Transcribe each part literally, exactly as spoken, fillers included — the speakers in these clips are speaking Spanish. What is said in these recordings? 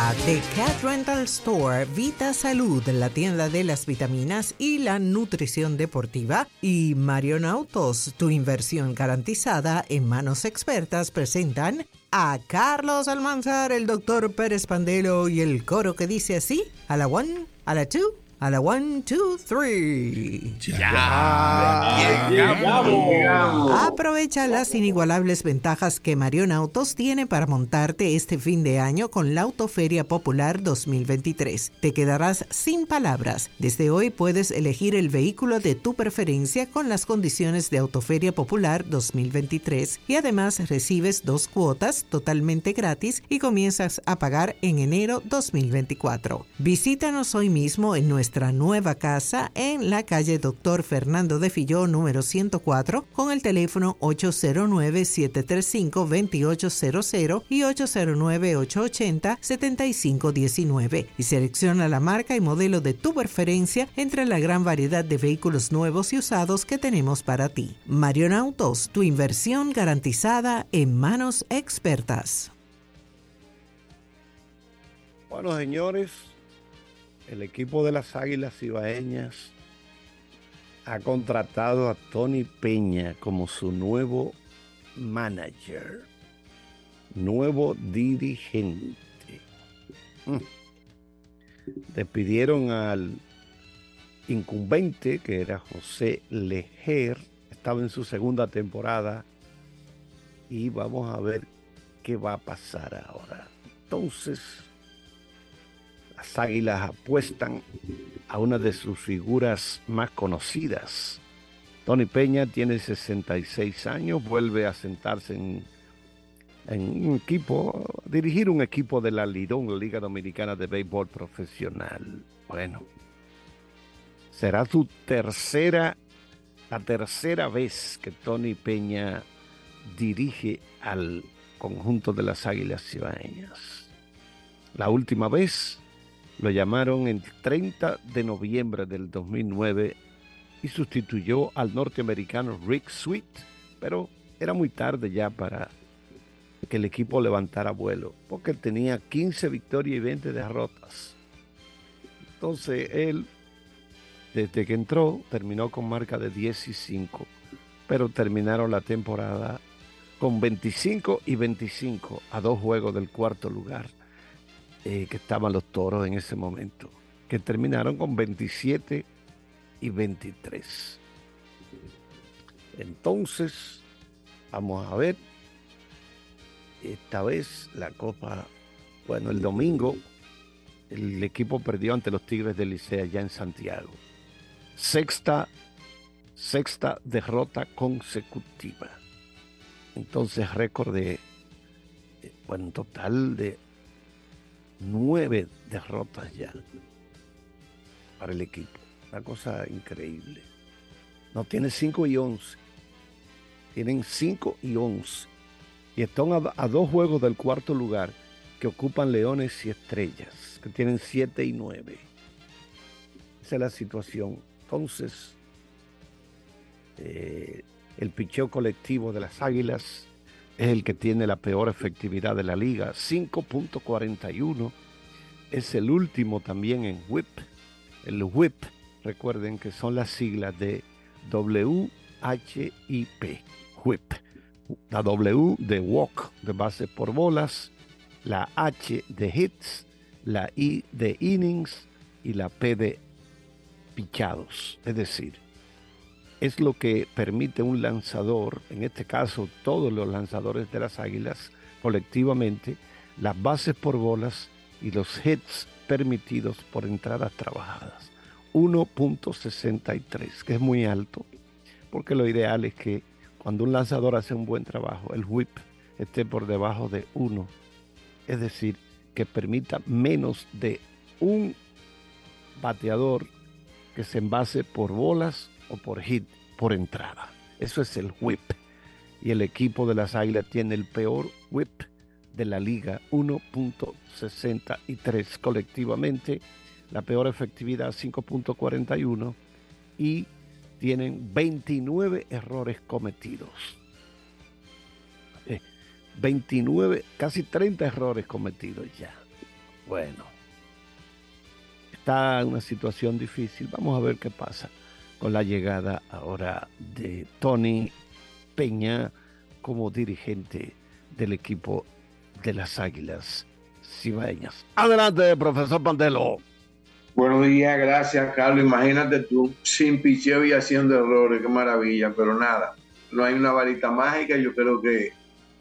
a The Cat Rental Store, Vita Salud, la tienda de las vitaminas y la nutrición deportiva, y Marion Autos, tu inversión garantizada en manos expertas, presentan a Carlos Almanzar, el doctor Pérez Pandelo y el coro que dice así: a la one, a la two, a la one, two, three. Ya, ya llegamos. llegamos. Aprovecha las inigualables ventajas que Marion Autos tiene para montarte este fin de año con la Autoferia Popular dos mil veintitrés. Te quedarás sin palabras. Desde hoy puedes elegir el vehículo de tu preferencia con las condiciones de Autoferia Popular dos mil veintitrés y además recibes dos cuotas totalmente gratis y comienzas a pagar en enero dos mil veinticuatro. Visítanos hoy mismo en nuestra Nuestra nueva casa en la calle Doctor Fernando de Filló, número ciento cuatro, con el teléfono ocho cero nueve, siete tres cinco, dos ocho cero cero y ocho cero nueve, ocho ocho cero, siete cinco uno nueve, y selecciona la marca y modelo de tu preferencia entre la gran variedad de vehículos nuevos y usados que tenemos para ti. Marion Autos, tu inversión garantizada en manos expertas. Bueno, señores, el equipo de las Águilas Cibaeñas ha contratado a Tony Peña como su nuevo manager, nuevo dirigente. Mm. Despidieron al incumbente, que era José Lejer, estaba en su segunda temporada, y vamos a ver qué va a pasar ahora. Entonces, las Águilas apuestan a una de sus figuras más conocidas. Tony Peña tiene sesenta y seis años, vuelve a sentarse en, en un equipo, a dirigir un equipo de la Lidón, la Liga Dominicana de Béisbol Profesional. Bueno, será su tercera, la tercera vez que Tony Peña dirige al conjunto de las Águilas Cibaeñas. La última vez lo llamaron el treinta de noviembre del dos mil nueve y sustituyó al norteamericano Rick Sweet, pero era muy tarde ya para que el equipo levantara vuelo, porque tenía quince victorias y veinte derrotas. Entonces él, desde que entró, terminó con marca de diez y cinco, pero terminaron la temporada con veinticinco y veinticinco a dos juegos del cuarto lugar. Eh, que estaban los Toros en ese momento, que terminaron con veintisiete y veintitrés. Entonces, vamos a ver, esta vez la Copa, bueno, el domingo, el equipo perdió ante los Tigres del Licey allá en Santiago. Sexta, sexta derrota consecutiva. Entonces, récord de, bueno, un total de nueve derrotas ya para el equipo. Una cosa increíble. No, tiene cinco y once. Tienen cinco y once. Y están a, a dos juegos del cuarto lugar, que ocupan Leones y Estrellas, que tienen siete y nueve. Esa es la situación. Entonces, eh, el picheo colectivo de las Águilas es el que tiene la peor efectividad de la liga, cinco punto cuarenta y uno. Es el último también en whip. El whip, recuerden que son las siglas de W H I P, whip. La W de walk, de bases por bolas, la H de hits, la I de innings y la P de pichados. Es decir, es lo que permite un lanzador, en este caso todos los lanzadores de las Águilas colectivamente, las bases por bolas y los hits permitidos por entradas trabajadas. uno punto sesenta y tres, que es muy alto, porque lo ideal es que cuando un lanzador hace un buen trabajo, el whip esté por debajo de uno, es decir, que permita menos de un bateador que se envase por bolas o por hit por entrada. Eso es el whip. Y el equipo de las Águilas tiene el peor whip de la liga, uno punto sesenta y tres colectivamente. La peor efectividad, cinco punto cuarenta y uno. Y tienen veintinueve errores cometidos. Eh, veintinueve, casi treinta errores cometidos ya. Bueno, está una situación difícil. Vamos a ver qué pasa con la llegada ahora de Tony Peña como dirigente del equipo de las Águilas Cibaeñas. Adelante, profesor Pandelo. Buenos días, gracias, Carlos. Imagínate tú, sin picheo y haciendo errores, qué maravilla, pero nada, no hay una varita mágica. Yo creo que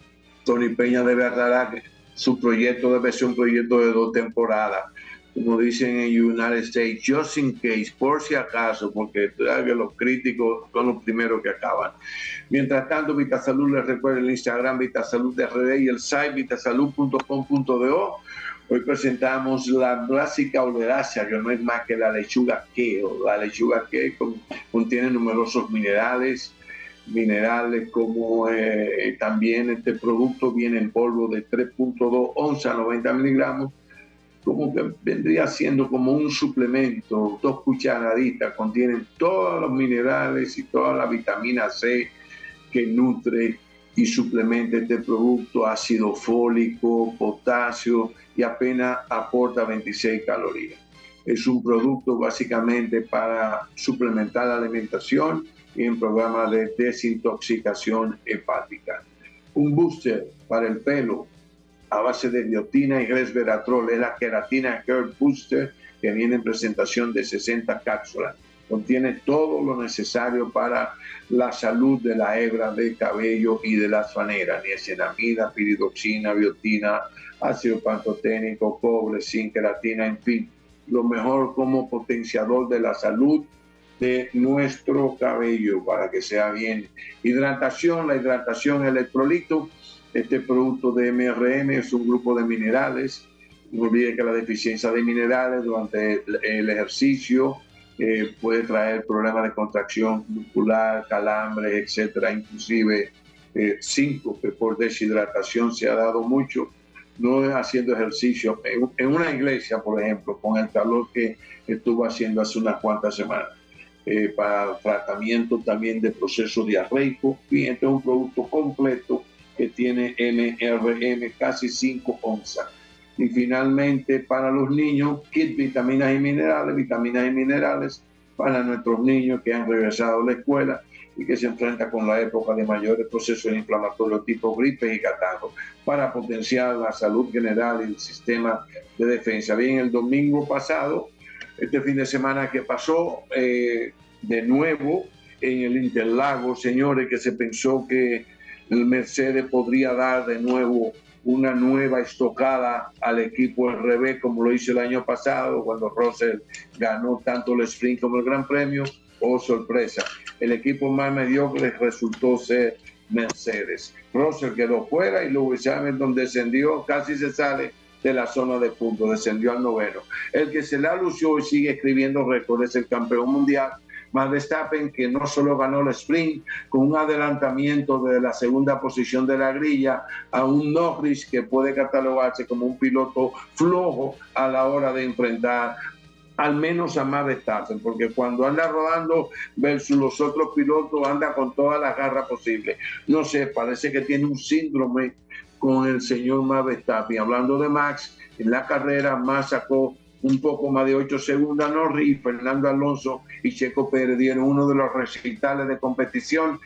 Tony Peña debe aclarar que su proyecto debe ser un proyecto de dos temporadas, como dicen en United States, just in case, por si acaso, porque todavía los críticos son los primeros que acaban. Mientras tanto, Vitasalud, les recuerdo el Instagram Vitasalud R D y el site vitasalud punto com punto do. Hoy presentamos la clásica olerácea, que no es más que la lechuga kale. La lechuga kale contiene numerosos minerales, minerales como eh, también este producto viene en polvo de tres punto dos onzas, noventa miligramos, como que vendría siendo como un suplemento, dos cucharaditas, contienen todos los minerales y toda la vitamina C que nutre y suplementa este producto, ácido fólico, potasio, y apenas aporta veintiséis calorías. Es un producto básicamente para suplementar la alimentación y en programas de desintoxicación hepática. Un booster para el pelo a base de biotina y resveratrol, es la Keratina Care Booster, que viene en presentación de sesenta cápsulas. Contiene todo lo necesario para la salud de la hebra de cabello y de las faneras, niacinamida, piridoxina, biotina, ácido pantoténico, cobre, zinc, queratina, en fin, lo mejor como potenciador de la salud de nuestro cabello para que sea bien. Hidratación, la hidratación electrolito. Este producto de M R M es un grupo de minerales. No olvide que la deficiencia de minerales durante el, el ejercicio eh, puede traer problemas de contracción muscular, calambres, etcétera, inclusive eh, síncope por deshidratación se ha dado mucho. No haciendo ejercicio en, en una iglesia, por ejemplo, con el calor que estuvo haciendo hace unas cuantas semanas. Eh, para tratamiento también de proceso diarreico. Y este es un producto completo que tiene M R M, casi cinco onzas. Y finalmente, para los niños, kit vitaminas y minerales, vitaminas y minerales para nuestros niños que han regresado a la escuela y que se enfrentan con la época de mayores procesos inflamatorios tipo gripe y catarro, para potenciar la salud general y el sistema de defensa. Bien, el domingo pasado, este fin de semana que pasó, eh, de nuevo en el Interlagos, señores, que se pensó que el Mercedes podría dar de nuevo una nueva estocada al equipo al revés, como lo hizo el año pasado, cuando Russell ganó tanto el sprint como el Gran Premio. Oh, sorpresa, el equipo más mediocre resultó ser Mercedes. Russell quedó fuera y Lewis Hamilton descendió, casi se sale de la zona de puntos, descendió al noveno. El que se la lució y sigue escribiendo récords es el campeón mundial, Max Verstappen, que no solo ganó el sprint con un adelantamiento de la segunda posición de la grilla a un Norris que puede catalogarse como un piloto flojo a la hora de enfrentar al menos a Max Verstappen, porque cuando anda rodando versus los otros pilotos anda con todas las garras posibles. No sé, parece que tiene un síndrome con el señor Max Verstappen. Hablando de Max, en la carrera Max sacó un poco más de ocho segundos a Norris, y Fernando Alonso y Checo Pérez dieron uno de los recitales de competición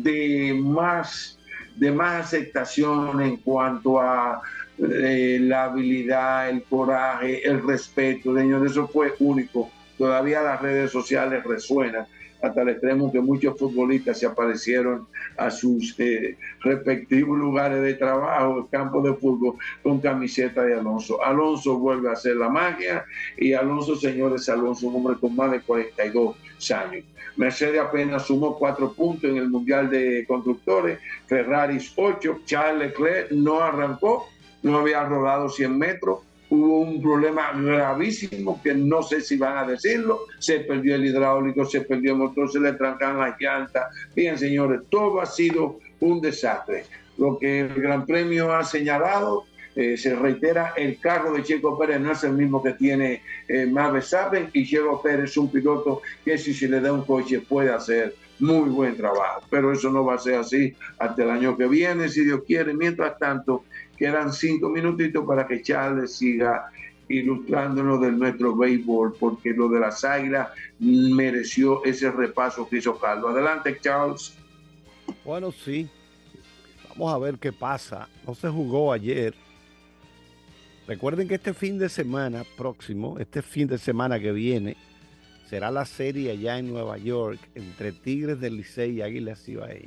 de más, de más aceptación en cuanto a eh, la habilidad, el coraje, el respeto. Señor, eso fue único. Todavía las redes sociales resuenan hasta el extremo que muchos futbolistas se aparecieron a sus eh, respectivos lugares de trabajo, campos de fútbol, con camiseta de Alonso. Alonso vuelve a hacer la magia y Alonso, señores, Alonso, un hombre con más de cuarenta y dos años. Mercedes apenas sumó cuatro puntos en el Mundial de Constructores, Ferrari ocho, Charles Leclerc no arrancó, no había rodado cien metros, hubo un problema gravísimo que no sé si van a decirlo, se perdió el hidráulico, se perdió el motor, se le trancan las llantas. Bien, señores, todo ha sido un desastre. Lo que el Gran Premio ha señalado, eh, se reitera, el carro de Checo Pérez no es el mismo que tiene eh, Max Verstappen, y Checo Pérez es un piloto que si se le da un coche puede hacer muy buen trabajo, pero eso no va a ser así hasta el año que viene, si Dios quiere. Mientras tanto, quedan cinco minutitos para que Charles siga ilustrándonos de nuestro béisbol, porque lo de las Águilas mereció ese repaso que hizo Carlos. Adelante, Charles. Bueno, sí. Vamos a ver qué pasa. No se jugó ayer. Recuerden que este fin de semana próximo, este fin de semana que viene, será la serie allá en Nueva York entre Tigres del Licey y Águilas Cibaeñas.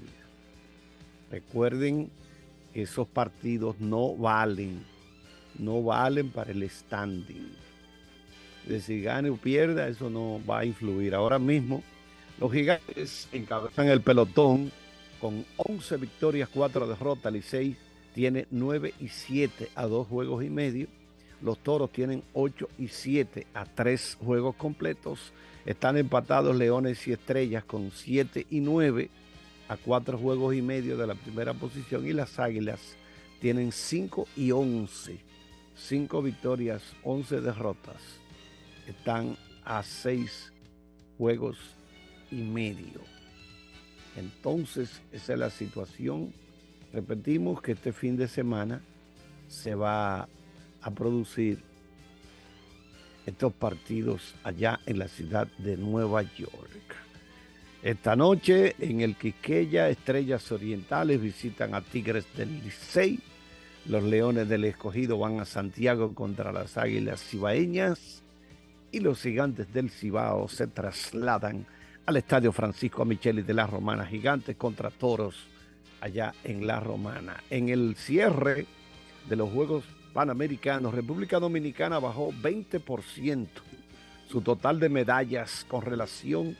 Recuerden que esos partidos no valen, no valen para el standing. De si gane o pierda, eso no va a influir. Ahora mismo, los Gigantes encabezan el pelotón con once victorias, cuatro derrotas. Licey tiene nueve y siete a dos juegos y medio. Los Toros tienen ocho y siete a tres juegos completos. Están empatados Leones y Estrellas con siete y nueve a cuatro juegos y medio de la primera posición. Y las Águilas tienen cinco y once. cinco victorias, once derrotas. Están a seis juegos y medio. Entonces, esa es la situación. Repetimos que este fin de semana se va a producir estos partidos allá en la ciudad de Nueva York. Esta noche en el Quisqueya, Estrellas Orientales visitan a Tigres del Licey. Los Leones del Escogido van a Santiago contra las Águilas Cibaeñas. Y los Gigantes del Cibao se trasladan al Estadio Francisco Micheli de La Romana. Gigantes contra Toros allá en La Romana. En el cierre de los Juegos Panamericanos, República Dominicana bajó veinte por ciento su total de medallas con relación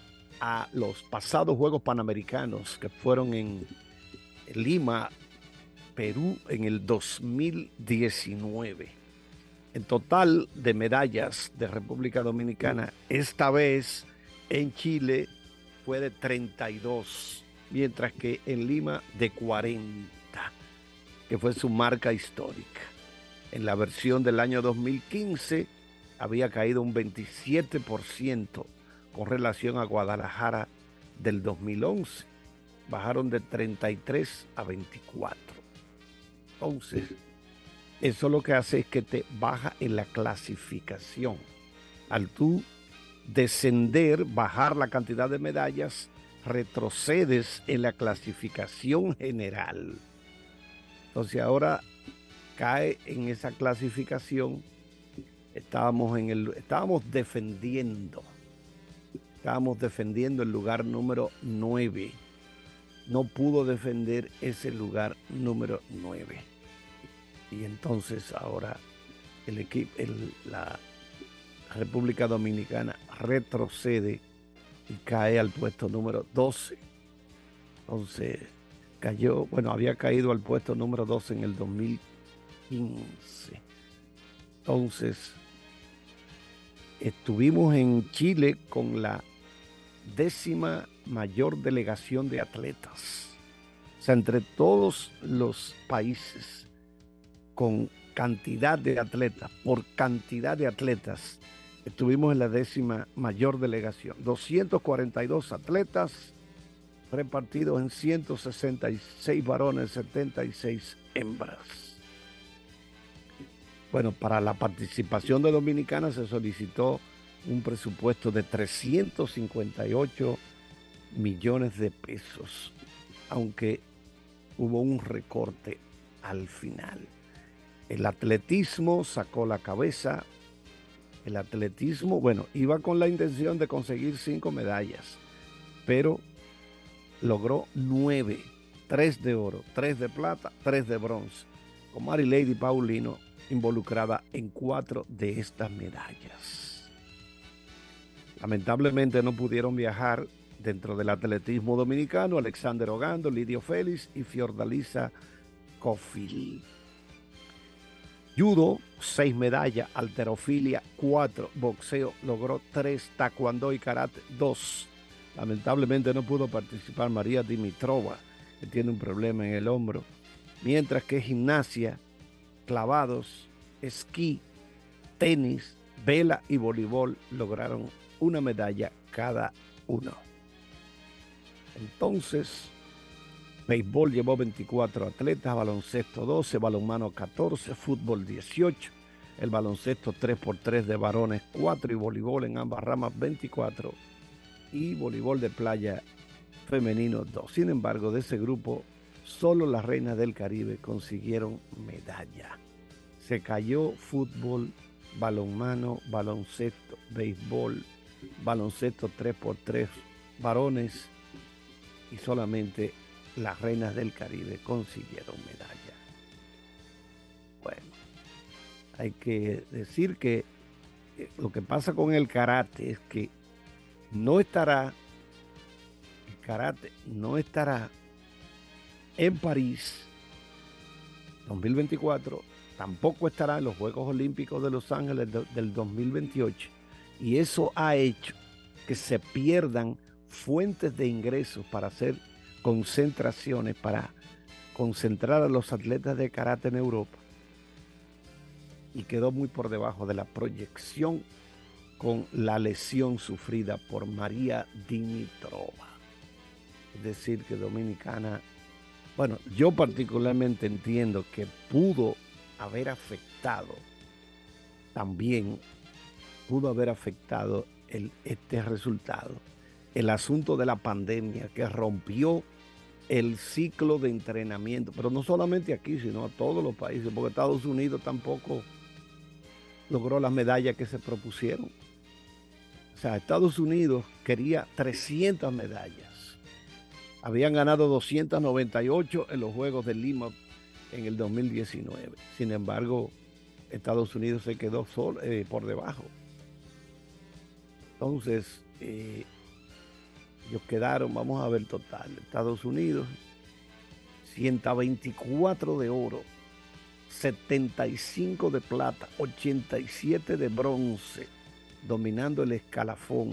a los pasados Juegos Panamericanos que fueron en Lima, Perú, en el dos mil diecinueve. En total de medallas de República Dominicana, esta vez en Chile fue de treinta y dos, mientras que en Lima de cuarenta, que fue su marca histórica. En la versión del año dos mil quince había caído un veintisiete por ciento con relación a Guadalajara del dos mil once. Bajaron de treinta y tres a veinticuatro. Entonces, eso lo que hace es que te baja en la clasificación. Al tú descender, bajar la cantidad de medallas, retrocedes en la clasificación general. Entonces ahora cae en esa clasificación. Estábamos en el, estábamos defendiendo, estábamos defendiendo el lugar número nueve. No pudo defender ese lugar número nueve. Y entonces ahora el equipo, el, la República Dominicana retrocede y cae al puesto número doce. Entonces cayó, bueno, había caído al puesto número doce en el dos mil quince. Entonces estuvimos en Chile con la décima mayor delegación de atletas. O sea, entre todos los países con cantidad de atletas, por cantidad de atletas, estuvimos en la décima mayor delegación. doscientos cuarenta y dos atletas repartidos en ciento sesenta y seis varones, setenta y seis hembras. Bueno, para la participación de Dominicana se solicitó un presupuesto de trescientos cincuenta y ocho millones de pesos, aunque hubo un recorte al final. El atletismo sacó la cabeza. El atletismo, bueno, iba con la intención de conseguir cinco medallas, pero logró nueve, tres de oro, tres de plata, tres de bronce, con Mary Lady Paulino involucrada en cuatro de estas medallas. Lamentablemente no pudieron viajar dentro del atletismo dominicano Alexander Ogando, Lidio Félix y Fiordalisa Cofil. Judo, seis medallas, halterofilia, cuatro, boxeo, logró tres, taekwondo y karate, dos. Lamentablemente no pudo participar María Dimitrova, que tiene un problema en el hombro. Mientras que gimnasia, clavados, esquí, tenis, vela y voleibol lograron una medalla cada uno. Entonces, béisbol llevó veinticuatro atletas, baloncesto doce, balonmano catorce, fútbol dieciocho. el baloncesto tres por tres de varones cuatro y voleibol en ambas ramas veinticuatro y voleibol de playa femenino dos. Sin embargo, de ese grupo, solo las reinas del Caribe consiguieron medalla. Se cayó fútbol, balonmano, baloncesto, béisbol, baloncesto tres por tres varones y solamente las reinas del Caribe consiguieron medalla. Bueno, hay que decir que lo que pasa con el karate es que no estará, el karate no estará en París dos mil veinticuatro, tampoco estará en los Juegos Olímpicos de Los Ángeles del dos mil veintiocho, y eso ha hecho que se pierdan fuentes de ingresos para hacer concentraciones, para concentrar a los atletas de karate en Europa, y quedó muy por debajo de la proyección con la lesión sufrida por María Dimitrova. Es decir, que Dominicana, bueno, yo particularmente entiendo que pudo haber afectado, también pudo haber afectado el, este resultado, el asunto de la pandemia que rompió el ciclo de entrenamiento, pero no solamente aquí, sino a todos los países, porque Estados Unidos tampoco logró las medallas que se propusieron. O sea, Estados Unidos quería trescientas medallas. Habían ganado doscientas noventa y ocho en los Juegos de Lima en el dos mil diecinueve. Sin embargo, Estados Unidos se quedó solo, eh, por debajo. Entonces, eh, ellos quedaron, vamos a ver total, Estados Unidos, ciento veinticuatro de oro, setenta y cinco de plata, ochenta y siete de bronce, dominando el escalafón.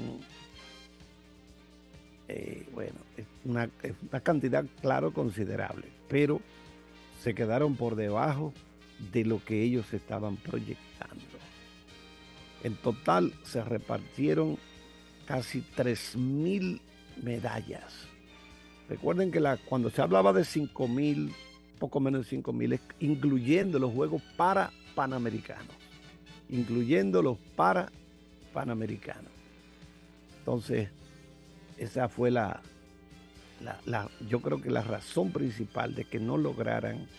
Eh, bueno, es una, es una cantidad, claro, considerable, pero se quedaron por debajo de lo que ellos estaban proyectando. En total se repartieron casi tres mil medallas. Recuerden que la, cuando se hablaba de cinco mil, poco menos de cinco mil, incluyendo los Juegos para Panamericanos, incluyendo los para Panamericanos. Entonces, esa fue la, la, la, yo creo que la razón principal de que no lograran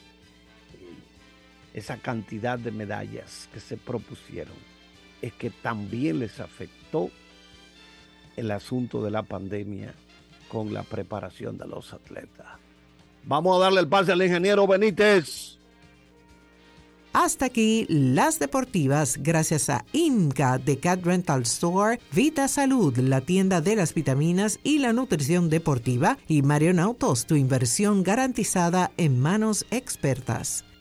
esa cantidad de medallas que se propusieron, es que también les afectó el asunto de la pandemia con la preparación de los atletas. Vamos a darle el pase al ingeniero Benítez. Hasta aquí las deportivas, gracias a IMCA de Cat Rental Store, Vita Salud, la tienda de las vitaminas y la nutrición deportiva, y Marion Autos, tu inversión garantizada en manos expertas.